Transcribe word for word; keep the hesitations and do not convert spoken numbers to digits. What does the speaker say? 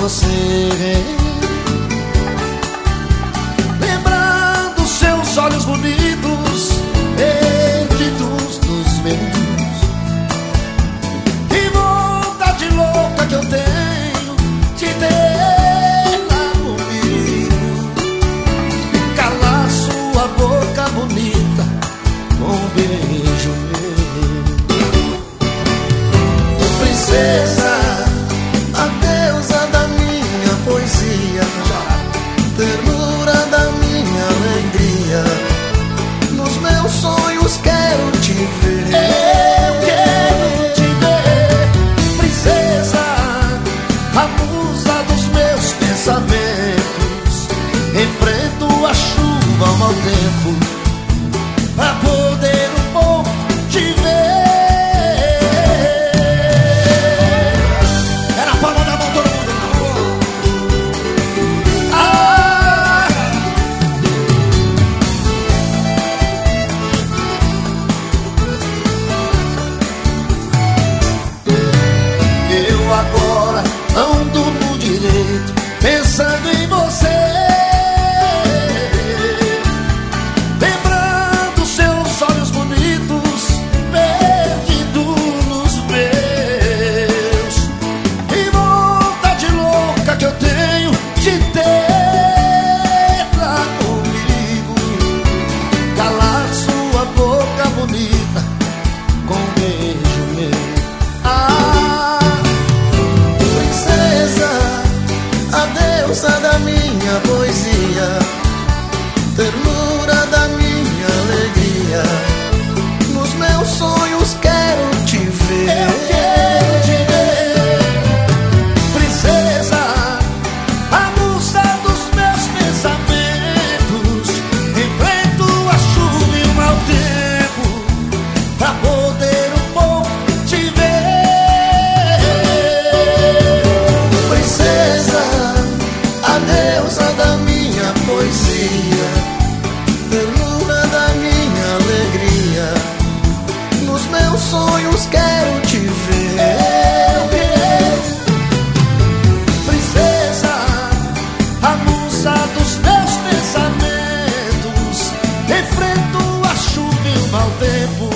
você, lembrando seus olhos bonitos, perdidos dos meus. Que vontade louca que eu tenho de ter lá comigo, calar sua boca bonita com um beijo meu. Princesa, a deusa da minha poesia, ternura da minha alegria, nos meus sonhos quero te ver. Eu quero te ver, princesa, a musa dos meus pensamentos. Enfrento a chuva ao mau tempo pra poder um pouco te ver. Não durmo direito pensando em você, lembrando seus olhos bonitos, perdidos nos meus. Que vontade louca que eu tenho de ter lá comigo, calar sua boca bonita com um beijo meu. Ah, a deusa da minha poesia, ternura da minha alegria, nos meus sonhos quero te ver. Eu quero te ver, princesa, a musa dos meus pensamentos. Enfrento a chuva e o mau tempo pra poder um pouco te ver. Princesa, a deusa da minha poesia, ternura da minha alegria, nos meus sonhos quero te ver. Eu quero, princesa, a musa dos meus pensamentos. Enfrento a chuva e o mau tempo